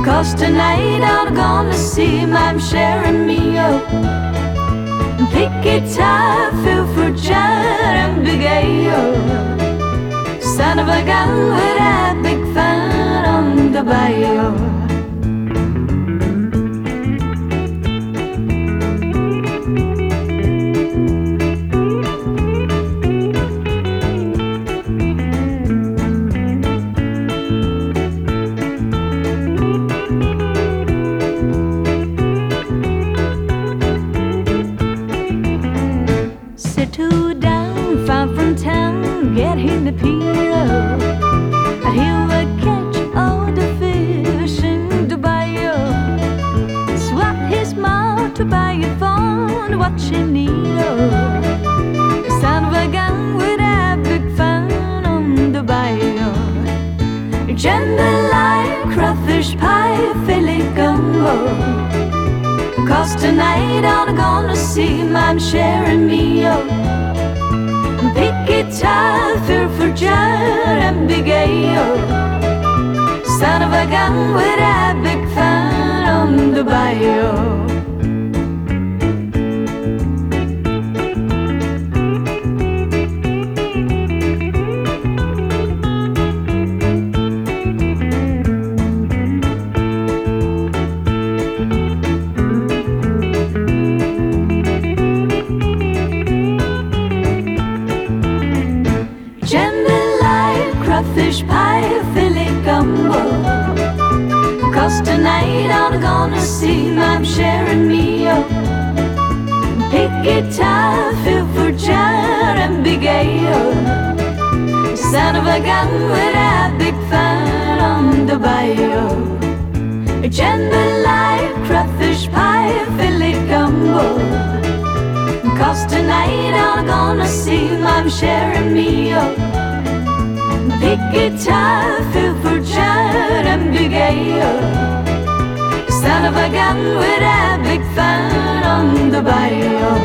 'Cause tonight I'm gonna see my sharing me up. Pick guitar, feel for jar and big ale. Son of a gun with a big fan on the bayou. Settle down, far from town, get him the pillow, and he will catch all the fish in the bayou. Swap his mouth to buy a phone, watching Neo. Son of a gun with a big fan on the bayou. Jambalaya, crawfish pie, Philly gumbo. 'Cause tonight I'm gonna see my sharing me up. Pick guitar, feel for jar and big ale. Son of a gun with a big fan on the bayou. Jambalaya, crawfish pie, Philly gumbo. 'Cause tonight I'm gonna see my sharing me up. Pick guitar, feel for jar and big ale. Son of a gun with a big fan on the bayou. Jambalaya, crawfish pie, Philly gumbo. 'Cause tonight I'm gonna see my sharing me up. Big guitar, feel for jar and big ale. Son of a gun with a big fan on the bayou.